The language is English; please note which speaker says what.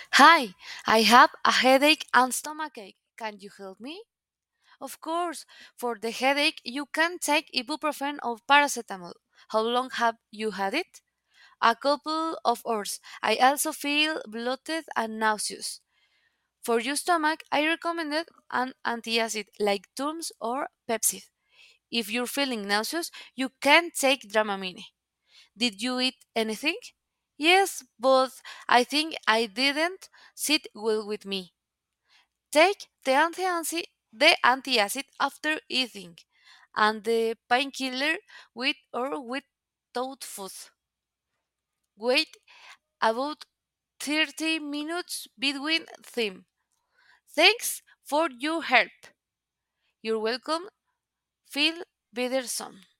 Speaker 1: Hi, I have a headache and stomachache. Can you help me? Of course, for the headache, you can take ibuprofen or paracetamol. How long have you had it? A couple of hours. I also feel bloated and nauseous. For your stomach, I recommended an antacid like Tums or Pepcid. If you're feeling nauseous, you can take Dramamine. Did you eat anything? Yes, but I think I didn't sit well with me. Take the antacid after eating, and the painkiller with or without food. Wait about 30 minutes between them. Thanks for your help. You're welcome. Feel better soon.